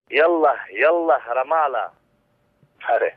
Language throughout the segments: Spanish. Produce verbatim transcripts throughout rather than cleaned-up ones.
يلا يلا رمالة. Vale.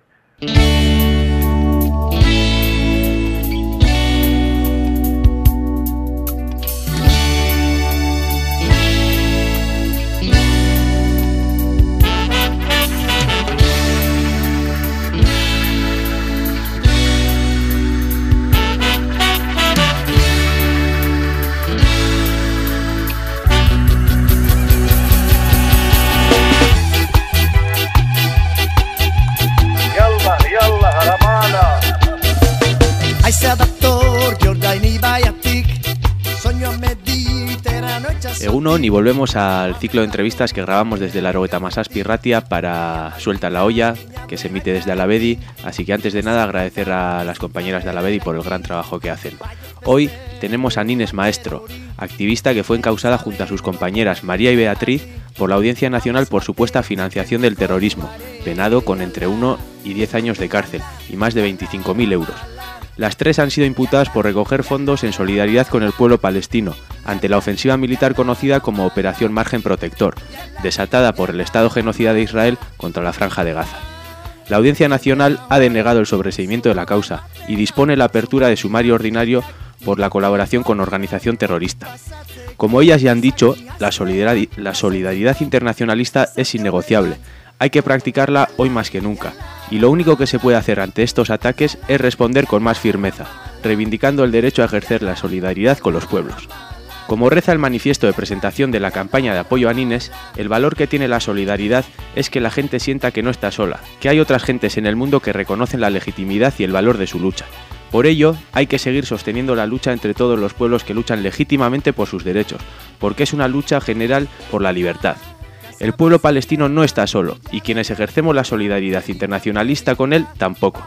Egunon, y volvemos al ciclo de entrevistas que grabamos desde la Larogueta Masaspi Ratia para Suelta la Olla, que se emite desde Alavedi. Así que antes de nada agradecer a las compañeras de Alavedi por el gran trabajo que hacen. Hoy tenemos a Nines Maestro, activista que fue encausada junto a sus compañeras María y Beatriz por la Audiencia Nacional por supuesta financiación del terrorismo, penado con entre uno y diez años de cárcel y más de veinticinco mil euros. Las tres han sido imputadas por recoger fondos en solidaridad con el pueblo palestino, ante la ofensiva militar conocida como Operación Margen Protector, desatada por el Estado genocida de Israel contra la Franja de Gaza. La Audiencia Nacional ha denegado el sobreseimiento de la causa y dispone la apertura de sumario ordinario por la colaboración con organización terrorista. Como ellas ya han dicho, la solidaridad, la solidaridad internacionalista es innegociable. Hay que practicarla hoy más que nunca, y lo único que se puede hacer ante estos ataques es responder con más firmeza, reivindicando el derecho a ejercer la solidaridad con los pueblos. Como reza el manifiesto de presentación de la campaña de apoyo a Nines, el valor que tiene la solidaridad es que la gente sienta que no está sola, que hay otras gentes en el mundo que reconocen la legitimidad y el valor de su lucha. Por ello, hay que seguir sosteniendo la lucha entre todos los pueblos que luchan legítimamente por sus derechos, porque es una lucha general por la libertad. El pueblo palestino no está solo, y quienes ejercemos la solidaridad internacionalista con él, tampoco.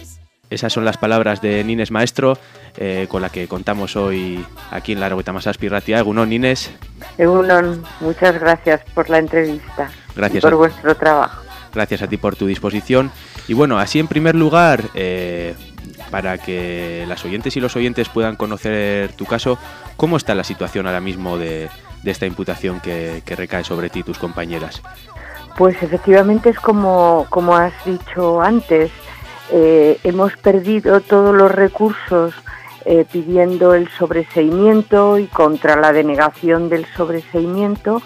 Esas son las palabras de Nines Maestro, eh, con la que contamos hoy aquí en la Larogueta Masaspi Ratia. Egunon, Nines. Egunon, muchas gracias por la entrevista. Gracias y por a, vuestro trabajo. Gracias a ti por tu disposición. Y bueno, así en primer lugar, eh, para que las oyentes y los oyentes puedan conocer tu caso, ¿cómo está la situación ahora mismo de, de esta imputación que, que recae sobre ti y tus compañeras? Pues efectivamente es como, como has dicho antes. Eh, hemos perdido todos los recursos eh, pidiendo el sobreseimiento y contra la denegación del sobreseimiento,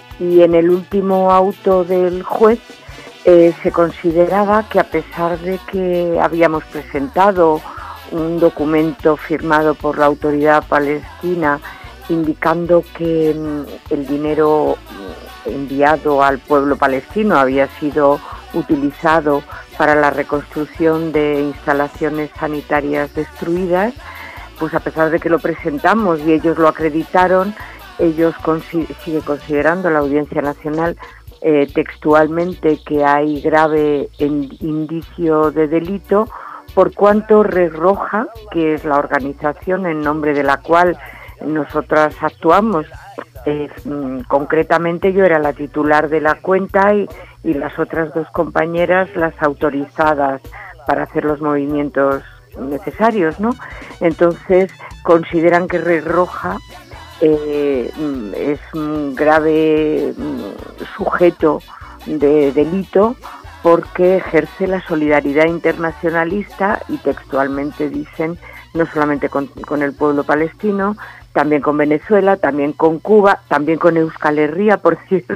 y en el último auto del juez eh, se consideraba que, a pesar de que habíamos presentado un documento firmado por la autoridad palestina indicando que mm, el dinero enviado al pueblo palestino había sido utilizado para la reconstrucción de instalaciones sanitarias destruidas, pues a pesar de que lo presentamos y ellos lo acreditaron, ellos consi- sigue considerando la Audiencia Nacional eh, textualmente que hay grave en- indicio de delito, por cuanto Red Roja, que es la organización en nombre de la cual nosotras actuamos, eh, concretamente yo era la titular de la cuenta y, y las otras dos compañeras las autorizadas para hacer los movimientos necesarios, ¿no? Entonces consideran que Red Roja eh, es un grave sujeto de delito porque ejerce la solidaridad internacionalista y textualmente dicen no solamente con, con el pueblo palestino, también con Venezuela, también con Cuba, también con Euskal Herria, por cierto,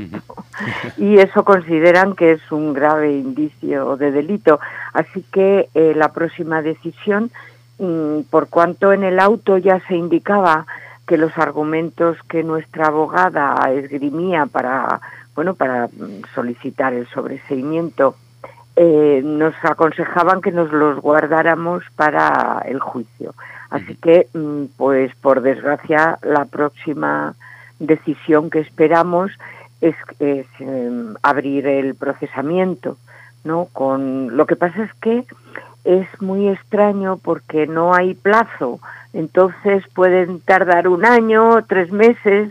y eso consideran que es un grave indicio de delito. Así que eh, la próxima decisión, mmm, por cuanto en el auto ya se indicaba que los argumentos que nuestra abogada esgrimía para, bueno, para solicitar el sobreseimiento, eh, nos aconsejaban que nos los guardáramos para el juicio. Así que, pues por desgracia, la próxima decisión que esperamos es, es eh, abrir el procesamiento, ¿no? Con lo que pasa es que es muy extraño porque no hay plazo, entonces pueden tardar un año, tres meses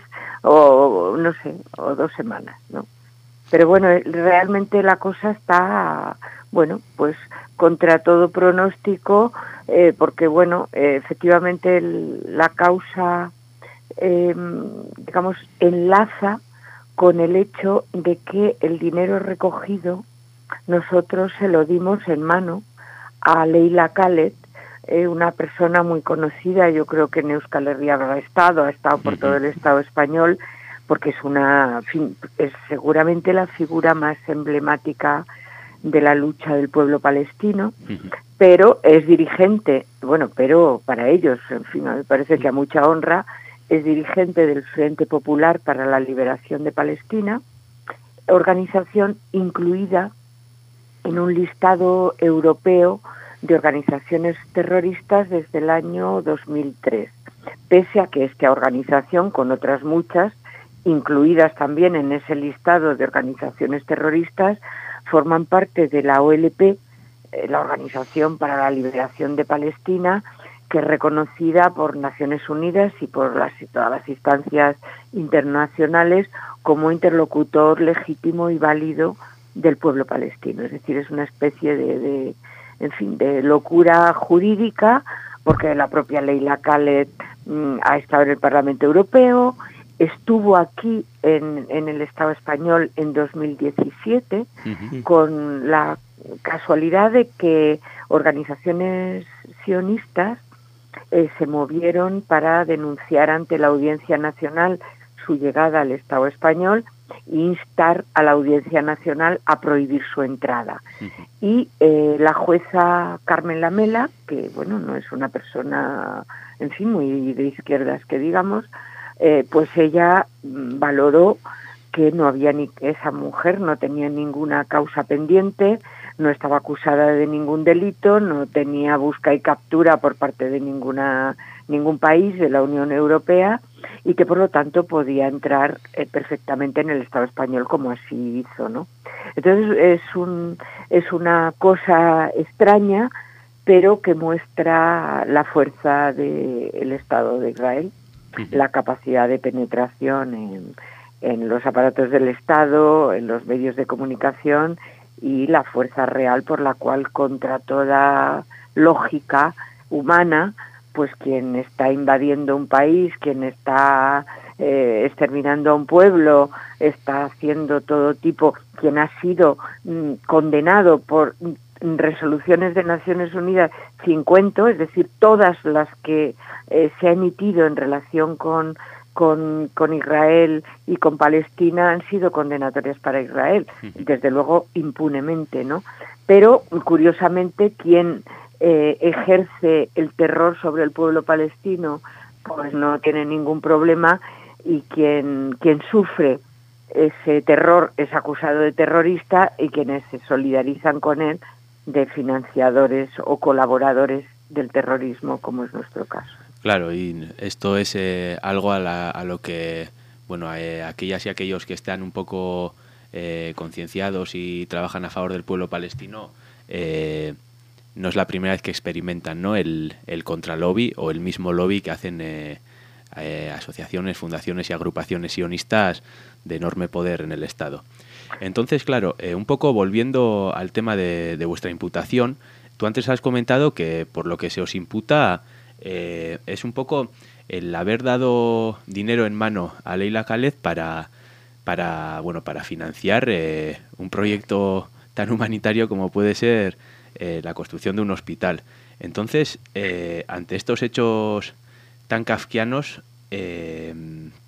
o no sé, o dos semanas, ¿no? Pero bueno, realmente la cosa está, bueno, pues contra todo pronóstico, eh, porque bueno, eh, efectivamente el, la causa, eh, digamos, enlaza con el hecho de que el dinero recogido nosotros se lo dimos en mano a Leila Khaled, eh, una persona muy conocida, yo creo que en Euskal Herria habrá estado, ha estado por todo el Estado español, porque es una, es seguramente la figura más emblemática de la lucha del pueblo palestino, pero es dirigente, bueno, pero para ellos, en fin, me parece que a mucha honra, es dirigente del Frente Popular para la Liberación de Palestina, organización incluida en un listado europeo de organizaciones terroristas desde el año dos mil tres, pese a que esta organización, con otras muchas, incluidas también en ese listado de organizaciones terroristas, forman parte de la O L P, eh, la Organización para la Liberación de Palestina, que es reconocida por Naciones Unidas y por las, todas las instancias internacionales como interlocutor legítimo y válido del pueblo palestino. Es decir, es una especie de, de en fin, de locura jurídica, porque la propia Leila Khaled mmm, ha estado en el Parlamento Europeo, estuvo aquí en, en el Estado español en dos mil diecisiete, uh-huh. con la casualidad de que organizaciones sionistas eh, se movieron para denunciar ante la Audiencia Nacional su llegada al Estado español e instar a la Audiencia Nacional a prohibir su entrada. Uh-huh. Y eh, la jueza Carmen Lamela, que bueno, no es una persona, en fin, muy de izquierdas que digamos, eh, pues ella valoró que no había ni esa mujer no tenía ninguna causa pendiente, no estaba acusada de ningún delito, no tenía busca y captura por parte de ninguna ningún país de la Unión Europea y que por lo tanto podía entrar eh, perfectamente en el Estado español, como así hizo, ¿no? Entonces es un es una cosa extraña, pero que muestra la fuerza del Estado de Israel, uh-huh. la capacidad de penetración en, en los aparatos del Estado, en los medios de comunicación y la fuerza real por la cual, contra toda lógica humana, pues quien está invadiendo un país, quien está eh, exterminando a un pueblo, está haciendo todo tipo, quien ha sido mm, condenado por mm, resoluciones de Naciones Unidas sin cuento, es decir, todas las que eh, se ha emitido en relación con, con, con Israel y con Palestina han sido condenatorias para Israel, desde luego impunemente, ¿no? Pero, curiosamente, quien Eh, ejerce el terror sobre el pueblo palestino, pues no tiene ningún problema, y quien quien sufre ese terror es acusado de terrorista y quienes se solidarizan con él de financiadores o colaboradores del terrorismo, como es nuestro caso. Claro, y esto es eh, algo a, la, a lo que, bueno, eh, aquellas y aquellos que están un poco eh, concienciados y trabajan a favor del pueblo palestino, eh, no es la primera vez que experimentan, ¿no?, el, el contralobby o el mismo lobby que hacen eh, eh, asociaciones, fundaciones y agrupaciones sionistas de enorme poder en el Estado. Entonces, claro, eh, un poco volviendo al tema de, de vuestra imputación, tú antes has comentado que por lo que se os imputa eh, es un poco el haber dado dinero en mano a Leila Khaled para, para, bueno, para financiar eh, un proyecto tan humanitario como puede ser Eh, la construcción de un hospital. Entonces, eh, ante estos hechos tan kafkianos, eh,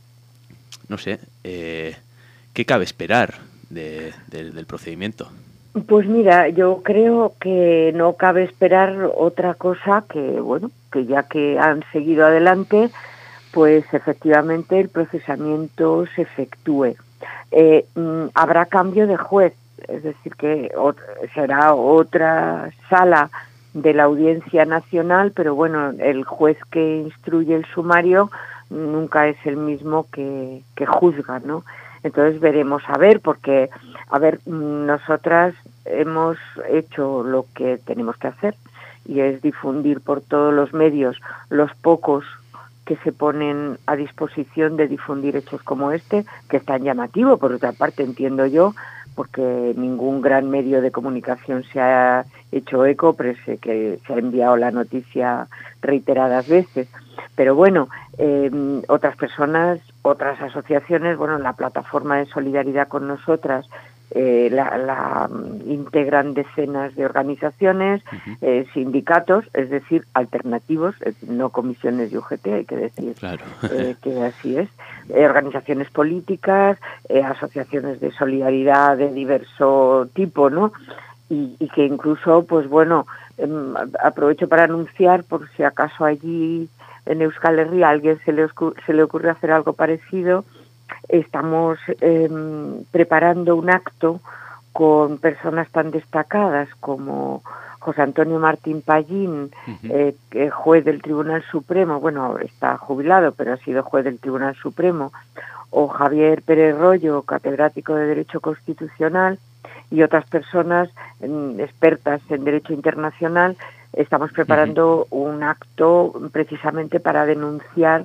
no sé, eh, ¿qué cabe esperar de, de, del procedimiento? Pues mira, yo creo que no cabe esperar otra cosa que, bueno, que ya que han seguido adelante, pues efectivamente el procesamiento se efectúe. Eh, habrá cambio de juez, es decir, que será otra sala de la Audiencia Nacional, pero bueno, el juez que instruye el sumario nunca es el mismo que, que juzga, ¿no? Entonces veremos a ver, porque, a ver, nosotras hemos hecho lo que tenemos que hacer, y es difundir por todos los medios los pocos que se ponen a disposición de difundir hechos como este, que es tan llamativo, por otra parte, entiendo yo, porque ningún gran medio de comunicación se ha hecho eco, pero sé que se ha enviado la noticia reiteradas veces. Pero bueno, eh, otras personas, otras asociaciones, bueno, la plataforma de solidaridad con nosotras, eh, la, la integran decenas de organizaciones, uh-huh. eh, sindicatos, es decir, alternativos, no comisiones de U G T, hay que decir claro. eh, que así es, eh, organizaciones políticas, eh, asociaciones de solidaridad de diverso tipo, ¿no? Y, y que incluso, pues bueno, eh, aprovecho para anunciar, por si acaso allí en Euskal Herria a alguien se le, oscu- se le ocurre hacer algo parecido, estamos eh, preparando un acto con personas tan destacadas como José Antonio Martín Pallín, uh-huh. eh, juez del Tribunal Supremo, bueno, está jubilado, pero ha sido juez del Tribunal Supremo, o Javier Pérez Royo, catedrático de Derecho Constitucional, y otras personas eh, expertas en Derecho Internacional. Estamos preparando uh-huh. un acto precisamente para denunciar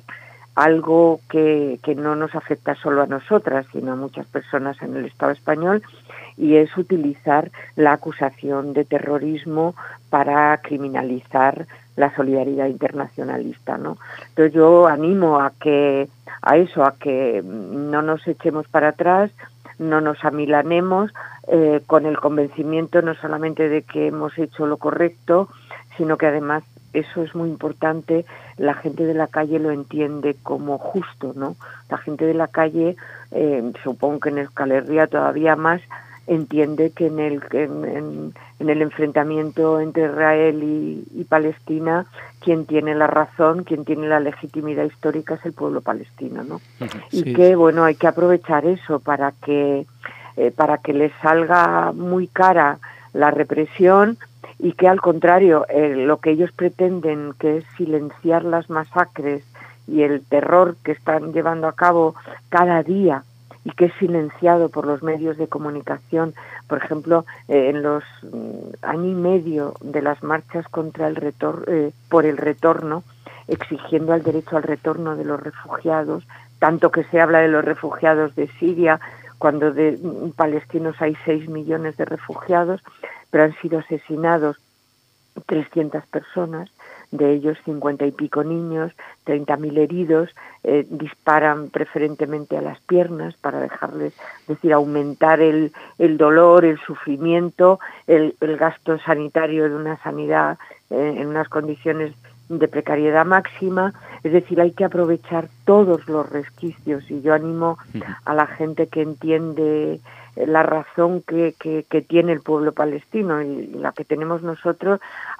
algo que, que no nos afecta solo a nosotras, sino a muchas personas en el Estado español, y es utilizar la acusación de terrorismo para criminalizar la solidaridad internacionalista, ¿no? Entonces yo animo a que a eso, a que no nos echemos para atrás, no nos amilanemos, eh, con el convencimiento no solamente de que hemos hecho lo correcto, sino que además, eso es muy importante, la gente de la calle lo entiende como justo, ¿no? La gente de la calle, eh, supongo que en Euskal Herria todavía más, entiende que en el en, en, en el enfrentamiento entre Israel y, y Palestina, quien tiene la razón, quien tiene la legitimidad histórica es el pueblo palestino, ¿no? Sí. Y que, bueno, hay que aprovechar eso para que, eh, para que les salga muy cara la represión, y que al contrario, eh, lo que ellos pretenden, que es silenciar las masacres y el terror que están llevando a cabo cada día y que es silenciado por los medios de comunicación, por ejemplo, eh, en los mm, año y medio de las marchas contra el retor- eh, por el retorno, exigiendo el derecho al retorno de los refugiados, tanto que se habla de los refugiados de Siria, cuando de mm, palestinos hay seis millones de refugiados, pero han sido asesinados trescientas personas, de ellos cincuenta y pico niños, treinta mil heridos, eh, disparan preferentemente a las piernas para dejarles, es decir, aumentar el, el dolor, el sufrimiento, el, el gasto sanitario de una sanidad eh, en unas condiciones de precariedad máxima. Es decir, hay que aprovechar todos los resquicios, y yo animo a la gente que entiende la razón que, que, que tiene el pueblo palestino y la que tenemos nosotros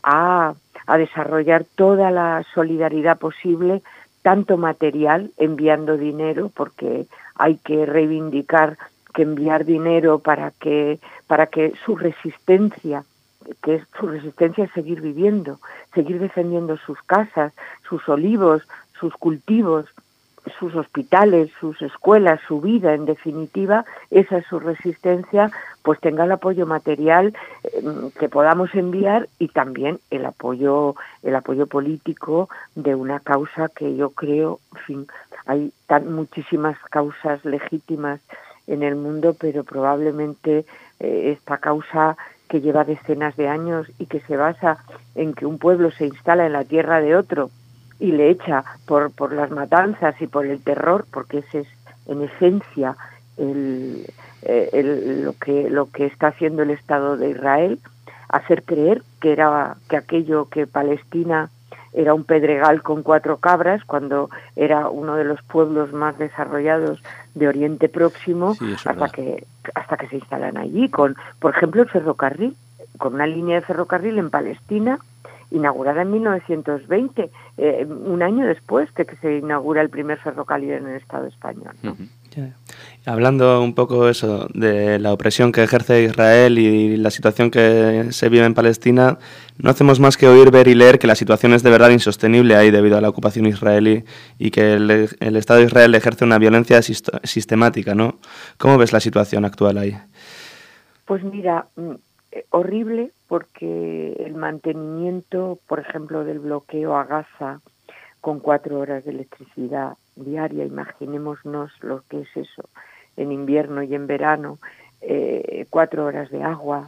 a, a desarrollar toda la solidaridad posible, tanto material, enviando dinero, porque hay que reivindicar que enviar dinero para que, para que su resistencia, que es su resistencia es seguir viviendo, seguir defendiendo sus casas, sus olivos, sus cultivos, sus hospitales, sus escuelas, su vida, en definitiva, esa es su resistencia, pues tenga el apoyo material eh, que podamos enviar, y también el apoyo, el apoyo político de una causa que yo creo, en fin, hay tan muchísimas causas legítimas en el mundo, pero probablemente eh, esta causa que lleva decenas de años y que se basa en que un pueblo se instala en la tierra de otro y le echa por, por las matanzas y por el terror, porque ese es en esencia el, el, lo que lo que está haciendo el Estado de Israel, hacer creer que era que aquello que Palestina era un pedregal con cuatro cabras, cuando era uno de los pueblos más desarrollados de Oriente Próximo, sí, hasta que hasta que se instalan allí, con, por ejemplo, el ferrocarril, con una línea de ferrocarril en Palestina, inaugurada en mil novecientos veinte, eh, un año después de que se inaugura el primer ferrocarril en el Estado español, ¿no? Uh-huh. Yeah. Hablando un poco eso de la opresión que ejerce Israel y la situación que se vive en Palestina, no hacemos más que oír, ver y leer que la situación es de verdad insostenible ahí debido a la ocupación israelí y que el, el Estado de Israel ejerce una violencia sist- sistemática, ¿no? ¿Cómo ves la situación actual ahí? Pues mira, horrible, porque el mantenimiento, por ejemplo, del bloqueo a Gaza con cuatro horas de electricidad diaria, imaginémonos lo que es eso en invierno y en verano, eh, cuatro horas de agua,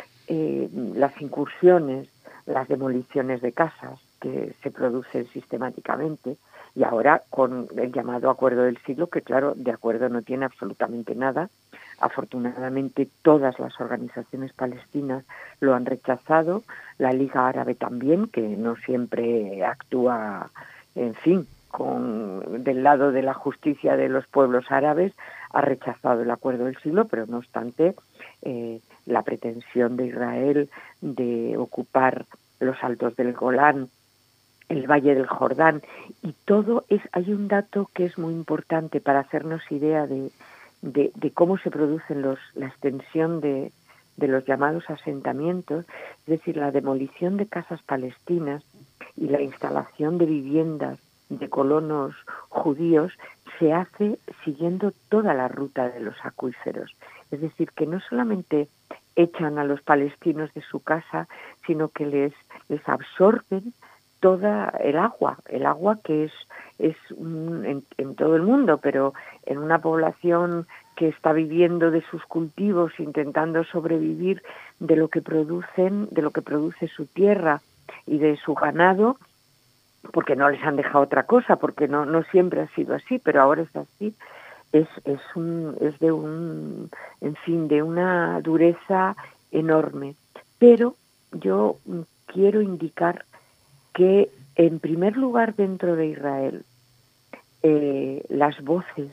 eh, las incursiones, las demoliciones de casas que se producen sistemáticamente, Y ahora con el llamado Acuerdo del Siglo, que claro, de acuerdo no tiene absolutamente nada. Afortunadamente todas las organizaciones palestinas lo han rechazado, la Liga Árabe también, que no siempre actúa, en fin, con del lado de la justicia de los pueblos árabes, ha rechazado el Acuerdo del Siglo, pero no obstante eh, la pretensión de Israel de ocupar los altos del Golán, el Valle del Jordán, y todo es, hay un dato que es muy importante para hacernos idea de, de, de cómo se producen los, la extensión de, de los llamados asentamientos, es decir, la demolición de casas palestinas y la instalación de viviendas de colonos judíos se hace siguiendo toda la ruta de los acuíferos. Es decir, que no solamente echan a los palestinos de su casa, sino que les, les absorben toda el agua, el agua que es, es un, en, en todo el mundo, pero en una población que está viviendo de sus cultivos, intentando sobrevivir de lo que producen, de lo que produce su tierra y de su ganado, porque no les han dejado otra cosa, porque no, no siempre ha sido así, pero ahora es así, es, es un, es de un, en fin, de una dureza enorme. Pero yo quiero indicar que, en primer lugar, dentro de Israel, eh, las voces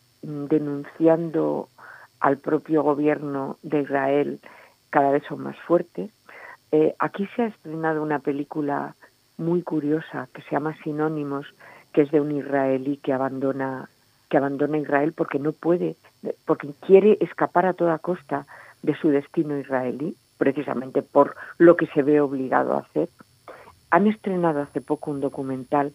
denunciando al propio gobierno de Israel cada vez son más fuertes. Eh, aquí se ha estrenado una película muy curiosa que se llama Sinónimos, que es de un israelí que abandona que abandona Israel porque no puede, porque quiere escapar a toda costa de su destino israelí, precisamente por lo que se ve obligado a hacer. Han estrenado hace poco un documental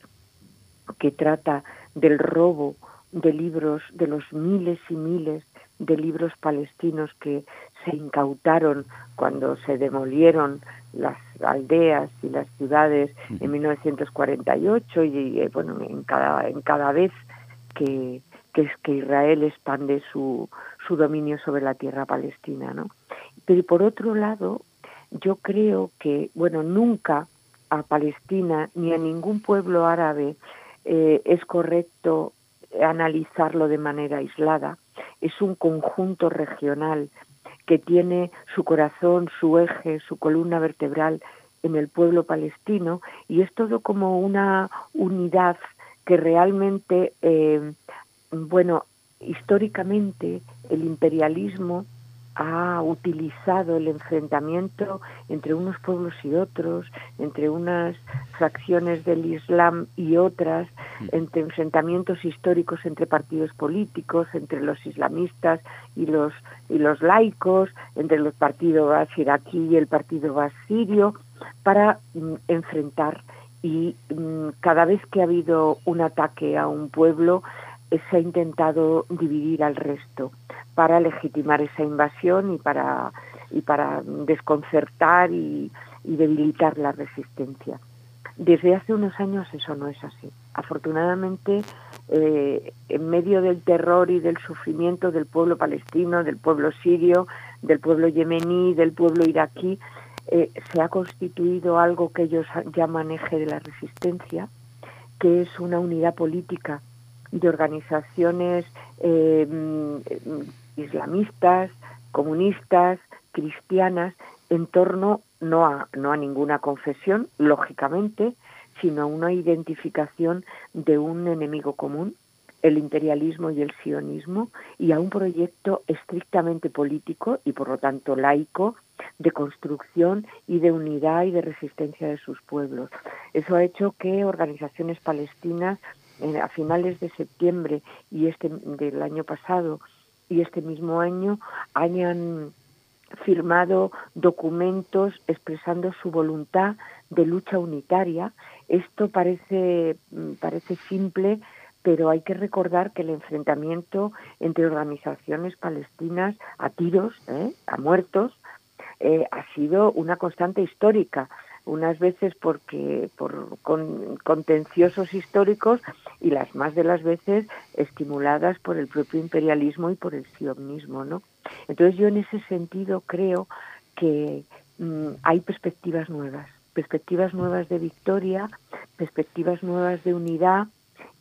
que trata del robo de libros, de los miles y miles de libros palestinos que se incautaron cuando se demolieron las aldeas y las ciudades en mil novecientos cuarenta y ocho y, y bueno, en cada en cada vez que que es que Israel expande su su dominio sobre la tierra palestina, ¿no? Pero por otro lado, yo creo que, bueno, nunca a Palestina ni a ningún pueblo árabe eh, es correcto analizarlo de manera aislada. Es un conjunto regional que tiene su corazón, su eje, su columna vertebral en el pueblo palestino, y es todo como una unidad que realmente, eh, bueno, históricamente el imperialismo ha utilizado el enfrentamiento entre unos pueblos y otros, entre unas fracciones del Islam y otras, entre enfrentamientos históricos entre partidos políticos, entre los islamistas y los y los laicos, entre el partido Baas iraquí y el partido Baas sirio, para mm, enfrentar. Y mm, cada vez que ha habido un ataque a un pueblo, eh, se ha intentado dividir al resto para legitimar esa invasión y para y para desconcertar y, y debilitar la resistencia. Desde hace unos años eso no es así. Afortunadamente, eh, en medio del terror y del sufrimiento del pueblo palestino, del pueblo sirio, del pueblo yemení, del pueblo iraquí, eh, se ha constituido algo que ellos llaman eje de la resistencia, que es una unidad política de organizaciones eh, islamistas, comunistas, cristianas, en torno no a, no a ninguna confesión, lógicamente, sino a una identificación de un enemigo común, el imperialismo y el sionismo, y a un proyecto estrictamente político y por lo tanto laico, de construcción y de unidad y de resistencia de sus pueblos. Eso ha hecho que organizaciones palestinas eh, a finales de septiembre y este del año pasado y este mismo año hayan firmado documentos expresando su voluntad de lucha unitaria. Esto parece parece simple, pero hay que recordar que el enfrentamiento entre organizaciones palestinas a tiros, ¿eh? a muertos, eh, ha sido una constante histórica, unas veces porque por con, contenciosos históricos y las más de las veces estimuladas por el propio imperialismo y por el sionismo, ¿no? Entonces yo en ese sentido creo que mmm, hay perspectivas nuevas, perspectivas nuevas de victoria, perspectivas nuevas de unidad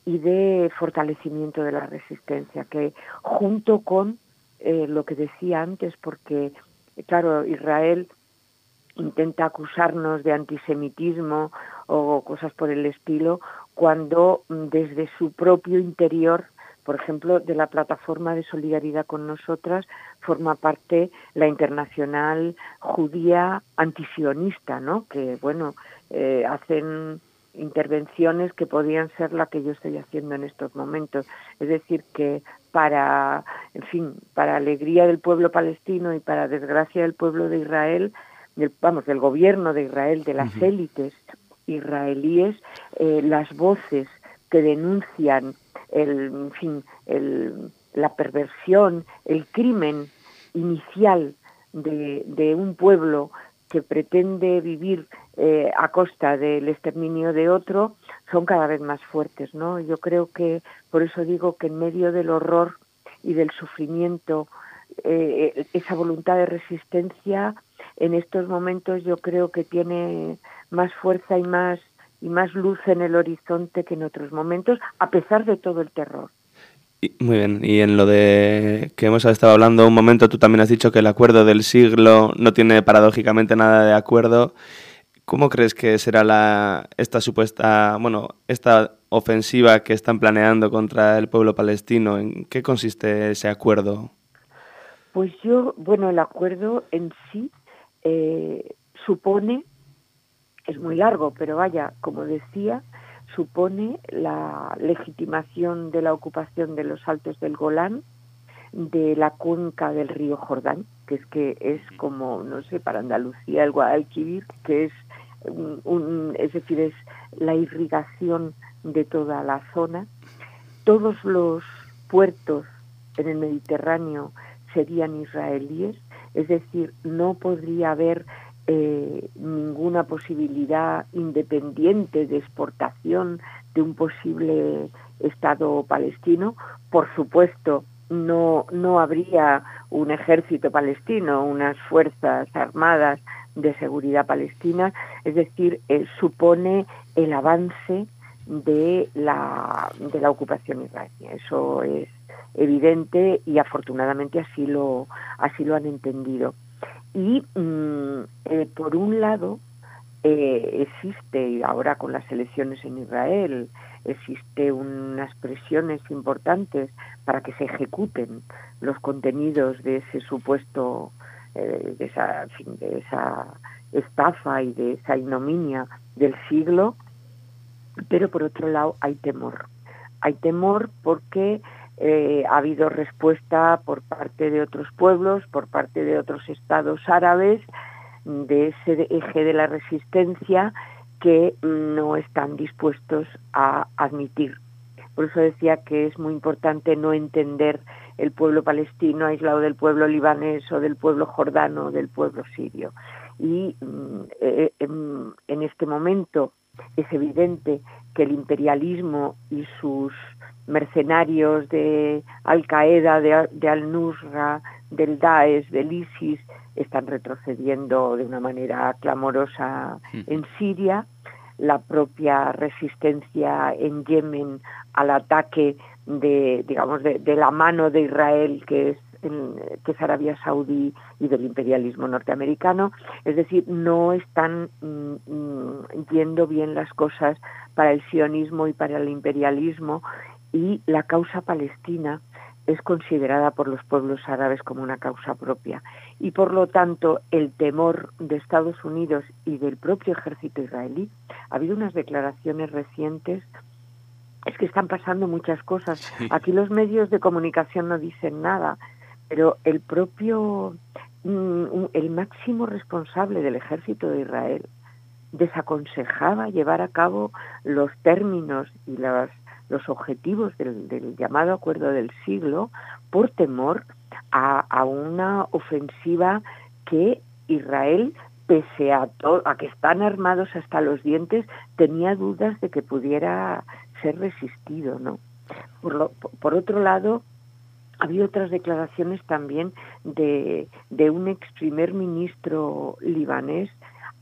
y de fortalecimiento de la resistencia, que junto con eh, lo que decía antes, porque, claro, Israel intenta acusarnos de antisemitismo o cosas por el estilo, cuando desde su propio interior, por ejemplo, de la plataforma de solidaridad con nosotras, forma parte la Internacional Judía Antisionista, ¿no? Que, bueno, eh, hacen intervenciones que podrían ser la que yo estoy haciendo en estos momentos. Es decir, que para, en fin, para alegría del pueblo palestino y para desgracia del pueblo de Israel, del, vamos, del gobierno de Israel, de las uh-huh. élites israelíes, eh, las voces que denuncian el, en fin, el, la perversión, el crimen inicial de, de un pueblo que pretende vivir eh, a costa del exterminio de otro, son cada vez más fuertes, ¿no? Yo creo que, por eso digo que en medio del horror y del sufrimiento, eh, esa voluntad de resistencia, en estos momentos yo creo que tiene más fuerza y más y más luz en el horizonte que en otros momentos, a pesar de todo el terror. Muy bien, y en lo de que hemos estado hablando un momento, tú también has dicho que el acuerdo del siglo no tiene paradójicamente nada de acuerdo. ¿Cómo crees que será la esta supuesta, bueno, esta ofensiva que están planeando contra el pueblo palestino? ¿En qué consiste ese acuerdo? Pues yo, bueno, el acuerdo en sí eh, supone, es muy largo, pero vaya, como decía, supone la legitimación de la ocupación de los altos del Golán, de la cuenca del río Jordán, que es que es como, no sé, para Andalucía el Guadalquivir, que es un, un, es decir, es la irrigación de toda la zona. Todos los puertos en el Mediterráneo serían israelíes, es decir, no podría haber eh, ninguna posibilidad independiente de exportación de un posible Estado palestino. Por supuesto, no, no habría un ejército palestino, unas fuerzas armadas de seguridad palestina, es decir, eh, supone el avance de la, de la ocupación israelí. Eso es evidente y afortunadamente así lo, así lo han entendido. Y mmm, eh, por un lado eh, existe, ahora con las elecciones en Israel, existe unas presiones importantes para que se ejecuten los contenidos de ese supuesto, eh, de esa, en fin, de esa estafa y de esa ignominia del siglo, pero por otro lado hay temor. Hay temor porque eh, ha habido respuesta por parte de otros pueblos, por parte de otros estados árabes, de ese eje de la resistencia que no están dispuestos a admitir. Por eso decía que es muy importante no entender el pueblo palestino aislado del pueblo libanés o del pueblo jordano o del pueblo sirio. Y eh, en, en este momento es evidente que el imperialismo y sus mercenarios de Al-Qaeda, de, de Al-Nusra, del Daesh, del ISIS, están retrocediendo de una manera clamorosa en Siria. La propia resistencia en Yemen al ataque de, digamos, de, de la mano de Israel, que es, en, que es Arabia Saudí, y del imperialismo norteamericano. Es decir, no están mm, yendo bien las cosas para el sionismo y para el imperialismo, y la causa palestina es considerada por los pueblos árabes como una causa propia. Y por lo tanto, el temor de Estados Unidos y del propio ejército israelí, ha habido unas declaraciones recientes, es que están pasando muchas cosas. Sí. Aquí los medios de comunicación no dicen nada, pero el propio, el máximo responsable del ejército de Israel desaconsejaba llevar a cabo los términos y las los objetivos del, del llamado acuerdo del siglo por temor a, a una ofensiva que Israel, pese a, to, a que están armados hasta los dientes, tenía dudas de que pudiera ser resistido, ¿no? Por, lo, por otro lado, había otras declaraciones también de, de un ex primer ministro libanés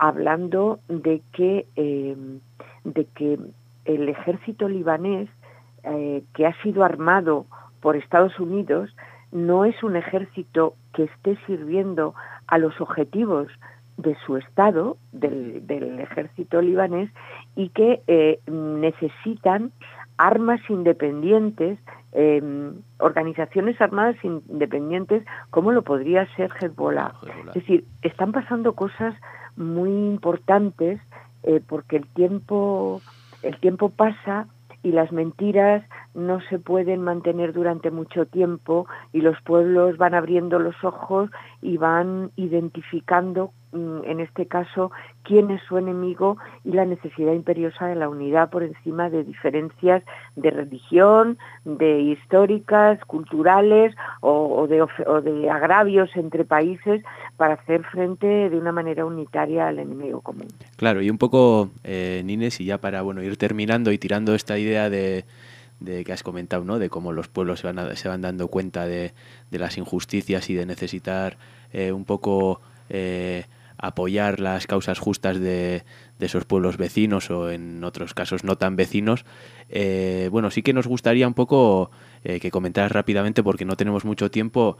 hablando de que, eh, de que el ejército libanés eh, que ha sido armado por Estados Unidos no es un ejército que esté sirviendo a los objetivos de su Estado, del, del ejército libanés, y que eh, necesitan armas independientes, eh, organizaciones armadas independientes, como lo podría ser Hezbollah. Es decir, están pasando cosas muy importantes eh, porque el tiempo, el tiempo pasa y las mentiras no se pueden mantener durante mucho tiempo y los pueblos van abriendo los ojos y van identificando, en este caso, quién es su enemigo y la necesidad imperiosa de la unidad por encima de diferencias de religión, de históricas, culturales o, o, de, o de agravios entre países para hacer frente de una manera unitaria al enemigo común. Claro, y un poco, eh, Nines, y ya para bueno ir terminando y tirando esta idea de, de que has comentado, ¿no? De cómo los pueblos se van, a, se van dando cuenta de, de las injusticias y de necesitar eh, un poco eh, apoyar las causas justas de, de esos pueblos vecinos o en otros casos no tan vecinos. Eh, bueno, sí que nos gustaría un poco eh, que comentaras rápidamente, porque no tenemos mucho tiempo,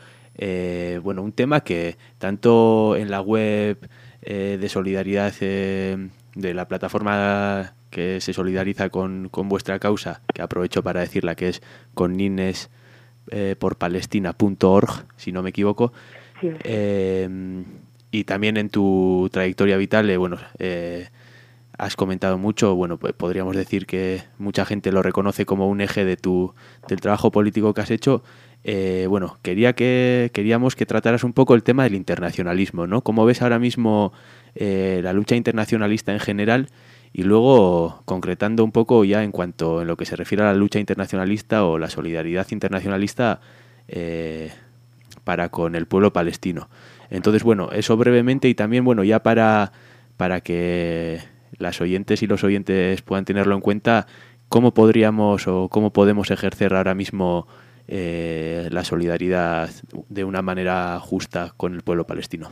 eh, bueno, un tema que tanto en la web eh, de solidaridad eh, de la plataforma que se solidariza con, con vuestra causa, que aprovecho para decirla, que es con nines por palestina punto org, si no me equivoco. Sí. Eh, y también en tu trayectoria vital, eh, bueno, eh, has comentado mucho, bueno, pues podríamos decir que mucha gente lo reconoce como un eje de tu del trabajo político que has hecho. Eh, bueno, quería que queríamos que trataras un poco el tema del internacionalismo, ¿no? ¿Cómo ves ahora mismo eh, la lucha internacionalista en general? Y luego, concretando un poco ya en cuanto en lo que se refiere a la lucha internacionalista o la solidaridad internacionalista eh, para con el pueblo palestino. Entonces, bueno, eso brevemente, y también, bueno, ya para, para que las oyentes y los oyentes puedan tenerlo en cuenta, ¿cómo podríamos o cómo podemos ejercer ahora mismo eh, la solidaridad de una manera justa con el pueblo palestino?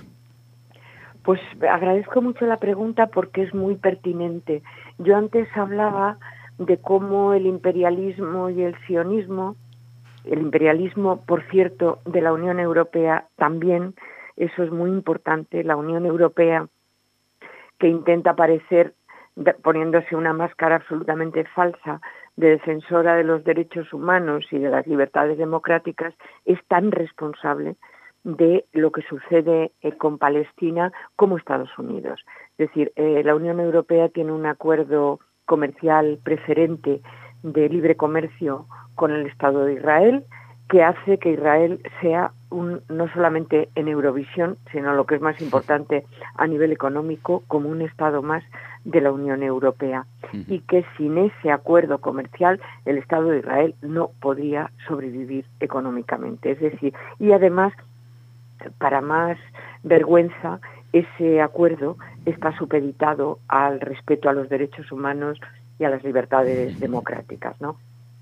Pues agradezco mucho la pregunta porque es muy pertinente. Yo antes hablaba de cómo el imperialismo y el sionismo, el imperialismo, por cierto, de la Unión Europea también, eso es muy importante, la Unión Europea, que intenta parecer, poniéndose una máscara absolutamente falsa de defensora de los derechos humanos y de las libertades democráticas, es tan responsable de lo que sucede eh, con Palestina como Estados Unidos. Es decir, eh, la Unión Europea tiene un acuerdo comercial preferente de libre comercio con el Estado de Israel, que hace que Israel sea un, no solamente en Eurovisión, sino lo que es más importante a nivel económico, como un Estado más de la Unión Europea. Uh-huh. Y que sin ese acuerdo comercial el Estado de Israel no podría sobrevivir económicamente. Es decir, y además, para más vergüenza, ese acuerdo está supeditado al respeto a los derechos humanos y a las libertades democráticas, ¿no?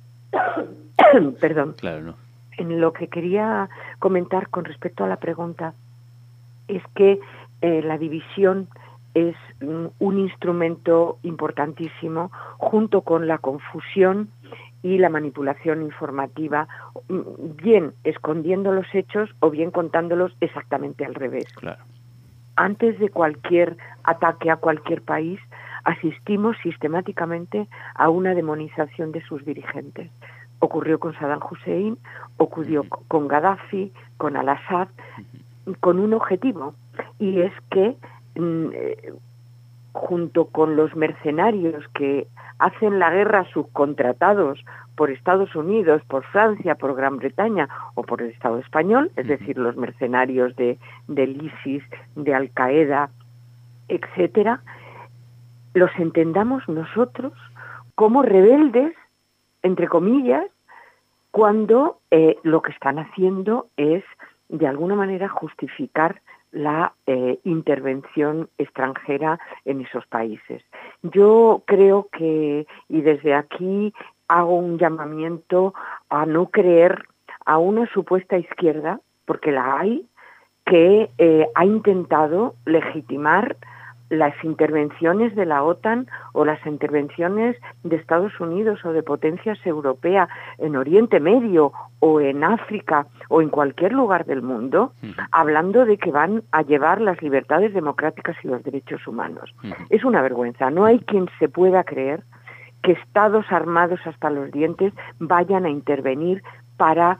Perdón. Claro, no. En lo que quería comentar con respecto a la pregunta es que eh, la división es mm, un instrumento importantísimo junto con la confusión y la manipulación informativa, bien escondiendo los hechos o bien contándolos exactamente al revés. Claro. Antes de cualquier ataque a cualquier país, asistimos sistemáticamente a una demonización de sus dirigentes. Ocurrió con Saddam Hussein, ocurrió uh-huh. con Gaddafi, con al-Assad, uh-huh. con un objetivo, y es que eh, junto con los mercenarios que hacen la guerra subcontratados por Estados Unidos, por Francia, por Gran Bretaña o por el Estado español, es decir, los mercenarios de del ISIS, de Al-Qaeda, etcétera, los entendamos nosotros como rebeldes, entre comillas, cuando eh, lo que están haciendo es, de alguna manera, justificar la eh, intervención extranjera en esos países. Yo creo que, y desde aquí hago un llamamiento a no creer a una supuesta izquierda, porque la hay, que eh, ha intentado legitimar las intervenciones de la OTAN o las intervenciones de Estados Unidos o de potencias europeas en Oriente Medio o en África o en cualquier lugar del mundo, uh-huh. hablando de que van a llevar las libertades democráticas y los derechos humanos. Uh-huh. Es una vergüenza. No hay quien se pueda creer que estados armados hasta los dientes vayan a intervenir para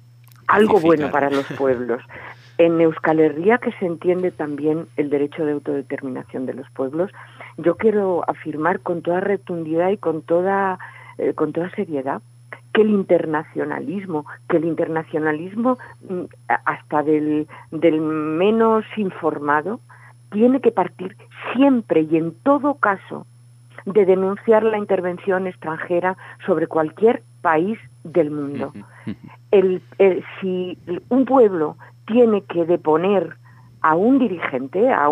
algo bueno para los pueblos. En Euskal Herria, que se entiende también el derecho de autodeterminación de los pueblos, yo quiero afirmar con toda rotundidad y con toda, eh, con toda seriedad que el internacionalismo, que el internacionalismo hasta del, del menos informado, tiene que partir siempre y en todo caso de denunciar la intervención extranjera sobre cualquier país del mundo. El, el, si un pueblo tiene que deponer a un dirigente, a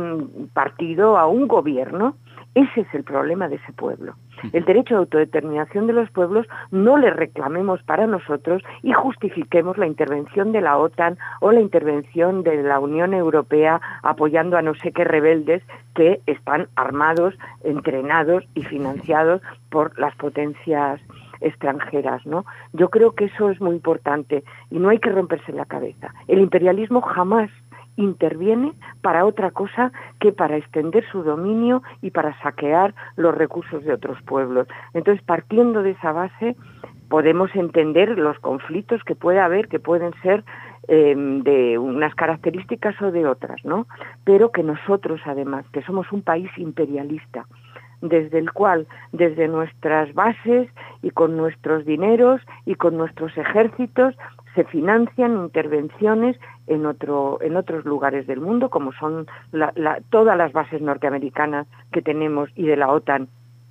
un partido, a un gobierno, ese es el problema de ese pueblo. El derecho de autodeterminación de los pueblos no le reclamemos para nosotros y justifiquemos la intervención de la OTAN o la intervención de la Unión Europea apoyando a no sé qué rebeldes que están armados, entrenados y financiados por las potencias extranjeras, ¿no? Yo creo que eso es muy importante y no hay que romperse la cabeza. El imperialismo jamás interviene para otra cosa que para extender su dominio y para saquear los recursos de otros pueblos. Entonces, partiendo de esa base, podemos entender los conflictos que puede haber, que pueden ser eh, de unas características o de otras, ¿no? Pero que nosotros, además, que somos un país imperialista, desde el cual, desde nuestras bases y con nuestros dineros y con nuestros ejércitos, se financian intervenciones en otro en otros lugares del mundo, como son la, la, todas las bases norteamericanas que tenemos y de la OTAN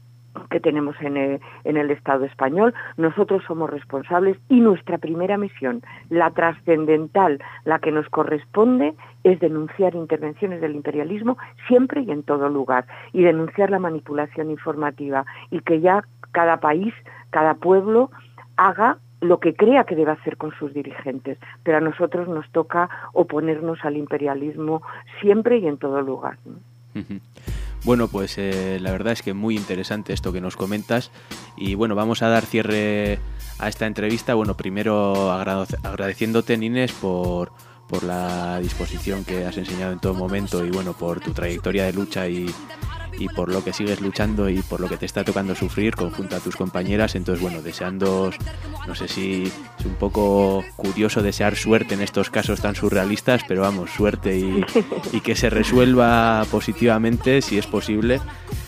que tenemos en el, en el Estado español. Nosotros somos responsables y nuestra primera misión, la trascendental, la que nos corresponde, es denunciar intervenciones del imperialismo siempre y en todo lugar y denunciar la manipulación informativa y que ya cada país, cada pueblo haga lo que crea que debe hacer con sus dirigentes, pero a nosotros nos toca oponernos al imperialismo siempre y en todo lugar, ¿no? Uh-huh. Bueno, pues eh, la verdad es que muy interesante esto que nos comentas y bueno, vamos a dar cierre a esta entrevista. Bueno, primero agrade- agradeciéndote, Inés, por, por la disposición que has enseñado en todo momento y bueno, por tu trayectoria de lucha y y por lo que sigues luchando y por lo que te está tocando sufrir conjunto a tus compañeras. Entonces, bueno, deseando, no sé si es un poco curioso desear suerte en estos casos tan surrealistas, pero vamos, suerte y, y que se resuelva positivamente si es posible.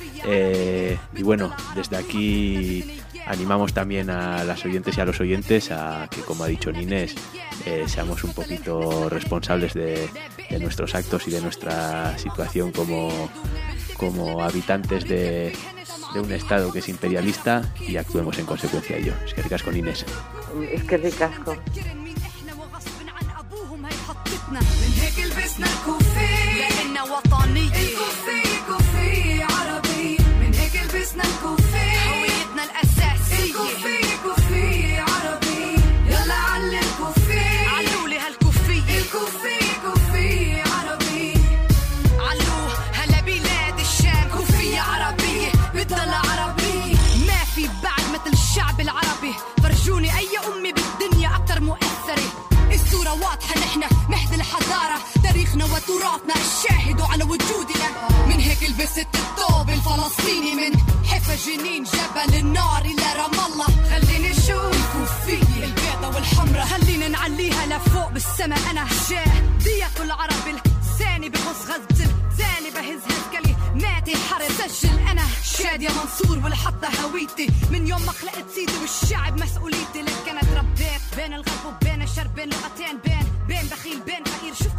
Eh, y bueno, desde aquí animamos también a las oyentes y a los oyentes a que, como ha dicho Inés, eh, seamos un poquito responsables de, de nuestros actos y de nuestra situación como como habitantes de, de un Estado que es imperialista y actuemos en consecuencia de ello. Es que ricasco, Inés. Es que ricasco. فرجوني أي أمي بالدنيا أكتر مؤثرة. الصورة واضحة، نحن مهد الحضارة، تاريخنا وتراثنا الشاهد على وجودنا. من هيك لبست الثوب الفلسطيني من حفا جنين جبل النار إلى رام الله. خليني أشوف الكوفية البيضة والحمرة، خلينا نعليها لفوق بالسما. أنا شاهدية العرب الثاني بغص غزة الثاني بهز هالكلي ماتي حرب. سجل أنا شادية منصور والحطة هويتي من يوم ما خلقت سيدي والشعب مسؤوليتي. لك أنا تربيت بين الغرب وبين الشرق، بين لغتين، بين بين بخيل بين فقير. شفت